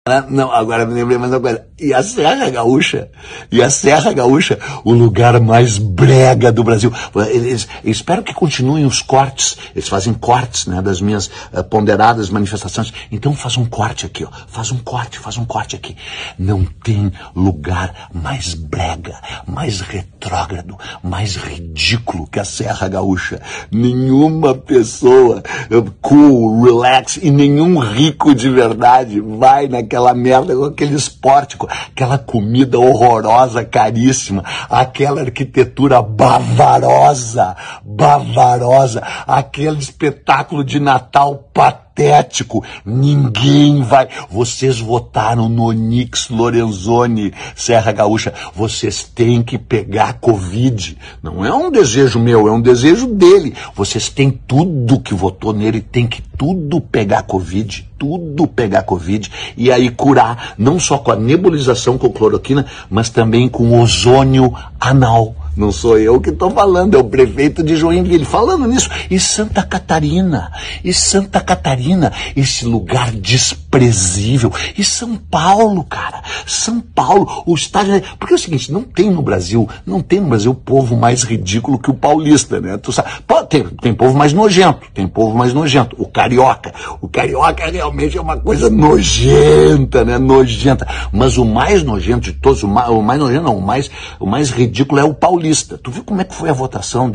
Não, agora me lembrei mais uma coisa. E a Serra Gaúcha, o lugar mais brega do Brasil. Espero que continuem os cortes. Eles fazem cortes, né, das minhas ponderadas manifestações. Então faz um corte aqui, ó. Faz um corte aqui. Não tem lugar mais brega, mais retrógrado, mais ridículo que a Serra Gaúcha. Nenhuma pessoa cool, relax e nenhum rico de verdade vai naquela merda com aquele esporte, com aquela comida horrorosa, caríssima, aquela arquitetura bavarosa, aquele espetáculo de Natal patético. Ninguém vai. Vocês votaram no Onyx Lorenzoni, Serra Gaúcha. Vocês têm que pegar Covid. Não é um desejo meu, é um desejo dele. Vocês têm tudo que votou nele, tem que tudo pegar Covid. E aí curar, não só com a nebulização com cloroquina, mas também com ozônio anal. Não sou eu que estou falando, é o prefeito de Joinville falando nisso. E Santa Catarina, esse lugar desprezível. E São Paulo, cara, o estádio... Porque é o seguinte, não tem no Brasil o povo mais ridículo que o paulista, né? Tu sabe, tem povo mais nojento, o carioca realmente é uma coisa nojenta, né? Mas o mais nojento de todos, o mais ridículo é o paulista. Tu viu como é que foi a votação